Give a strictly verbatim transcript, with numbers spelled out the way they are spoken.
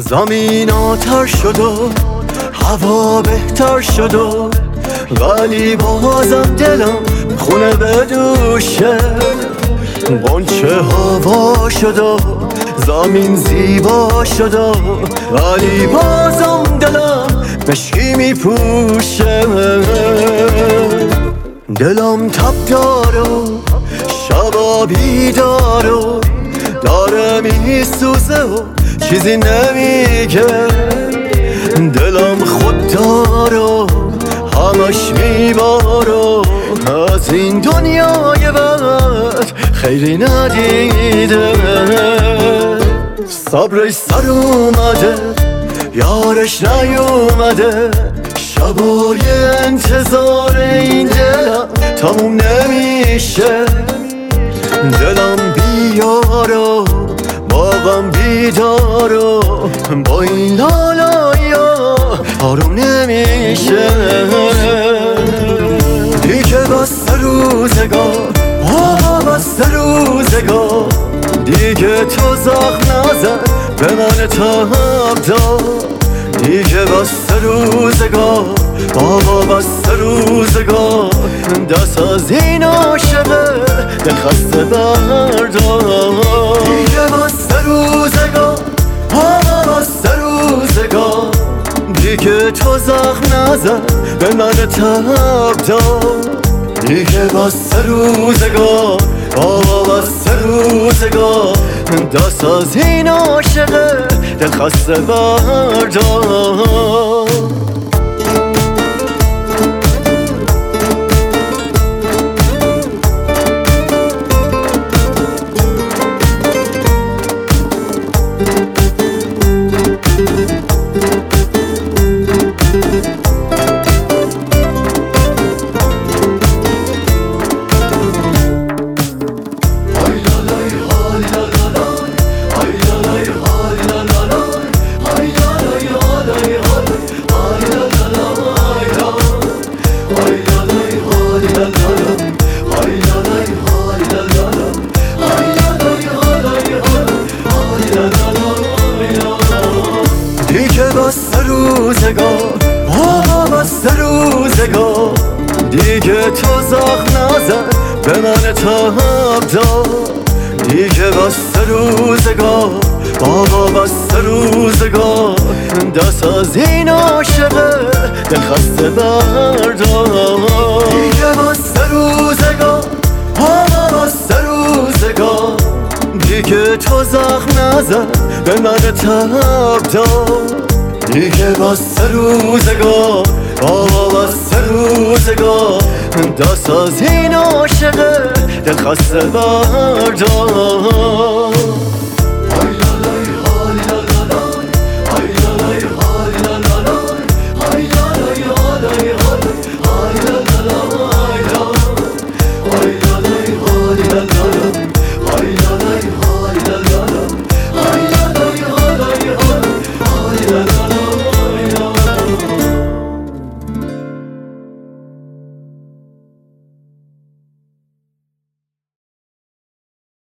زمین آتر شد و هوا بهتر شد و ولی بازم دلم خونه بدوشه. غنچه هوا شد و زمین زیبا شد و ولی بازم دلم مشکی میپوشه. دلم تب داره و شبا بیداره و داره میسوزه و چیزی نمیگه. دلم خوددار و همش میباره، از این دنیای بد خیری ندیده. صبرش سر اومده یارش نیومده، شبای انتظار این دلم تموم نمیشه. دلم بیاره باغم بیداره، با این لالایا آروم نمیشه. دیگه بس روزگار آقا بس روزگار، دیگه تو زخم نزن به من تب دار. دیگه بس روزگار بابا بس روزگار، دست از این عاشقه دل خسته بردار. دیگه بس روزگار بابا بس روزگار، دیگه تو زخم نزن به من تب دار. دیگه بس روزگار بابا بس روزگار، دست از این عاشقه دل خسته بردار. دیگه بس روزگار آقا بس روزگار، دیگه تو زخم نزن به من تب دار. دیگه بس روزگار بابا بس روزگار، دست از این عاشقه دل خسته بردار. دیگه بس روزگار بابا بس روزگار، دیگه تو زخم نزن به من تب دار. دیگه بس روزگار بابا بس روزگار، دست از این عاشقه دل خسته بردار.